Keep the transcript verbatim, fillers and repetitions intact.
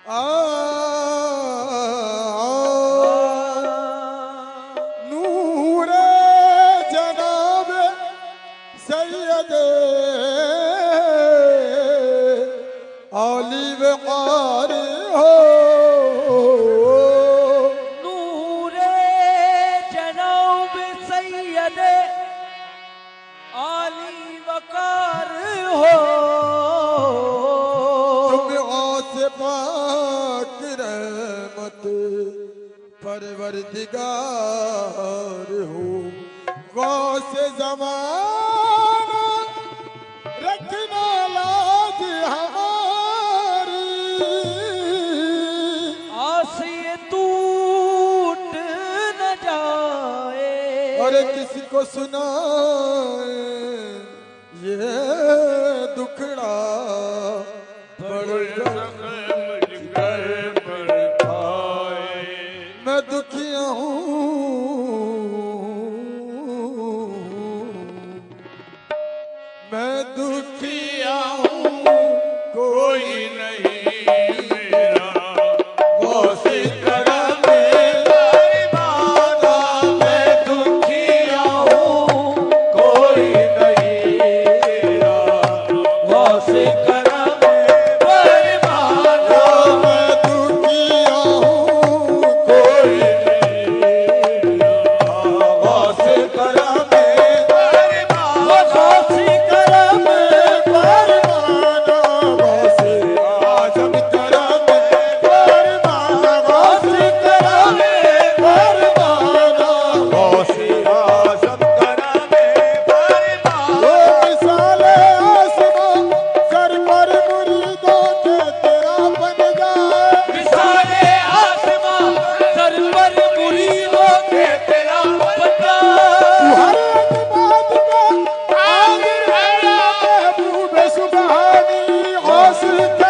आ नूरे जनाब सैयद आली वक़ार हो। नूरे जनाब सैयद आली वक़ार हो। पाक रहमत परवरदिगार हो। गौसे ज़माना रखना लाज हमारी, आस ये टूट न जाए और किसी को सुनाए ये दुखड़ा बड़ मैं दुखिया हूँ, मैं दुखिया हूँ, कोई नहीं मेरा गौसे करम परवाना। मैं दुखिया हूँ, कोई नहीं मेरा गौसे करम परवाना। मैं दुखिया हूँ, कोई गौसे करम परवाना। गौसे करम परवाना, गौसे आज़म करम परवाना। गौसे करम परवाना, गौसे आज़म करम परवाना। वो मिसाले आसमां सर पर मुरीदों के तेरा बन जाए। मिसाले आसमां सर पर मुरीदों के तेरा बन जाए। हर एतमाद में हाज़िर है या महबूब सुबहानी। गौसे